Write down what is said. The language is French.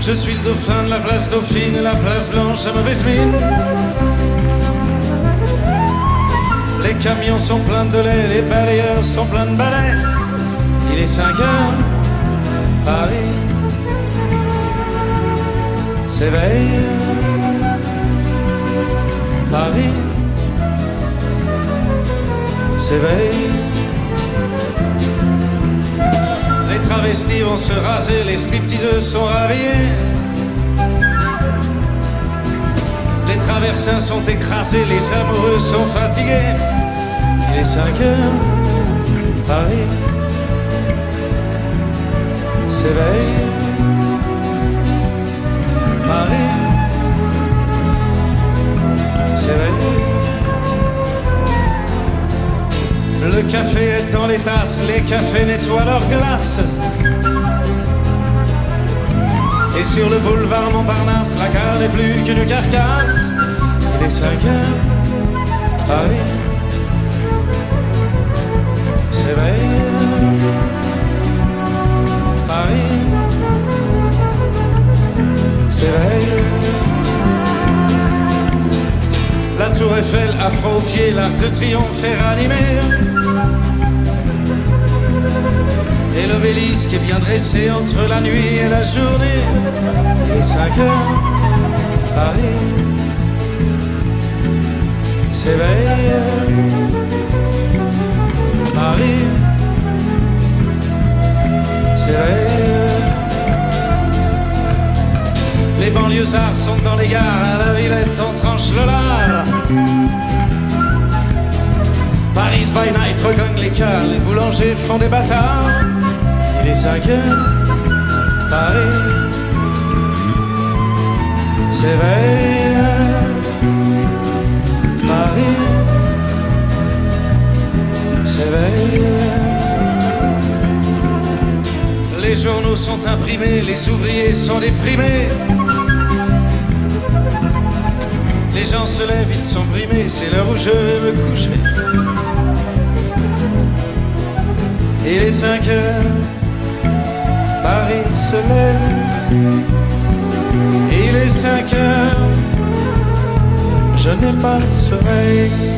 Je suis le dauphin de la place Dauphine et la place Blanche à mauvaise mine. Les camions sont pleins de lait, les balayeurs sont pleins de balais. Il est 5 heures, Paris s'éveille. Paris s'éveille. Les travestis vont se raser, les stripteaseuses sont rhabillées. Les traversins sont écrasés, les amoureux sont fatigués. Il est 5 heures, Paris s'éveille. Paris s'éveille. Le café est dans les tasses, les cafés nettoient leurs glaces. Et sur le boulevard Montparnasse, la gare n'est plus qu'une carcasse. Il est 5 heures, Paris s'éveille. Paris s'éveille. La tour Eiffel, afro aux pieds, l'Arc de Triomphe est ranimé. Et l'obélisque est bien dressé entre la nuit et la journée. Il est 5 heures, Paris s'éveille. Paris s'éveille. Les banlieusards sont dans les gares, à la Villette on tranche le lard. Paris by night regagne les cars, les boulangers font des bâtards. Il est 5 heures, Paris s'éveille. Paris s'éveille. Les journaux sont imprimés, les ouvriers sont déprimés. Les gens se lèvent, ils sont brimés, c'est l'heure où je vais me coucher. Il est 5 heures, Paris se lève. Il est 5 heures, je n'ai pas le sommeil.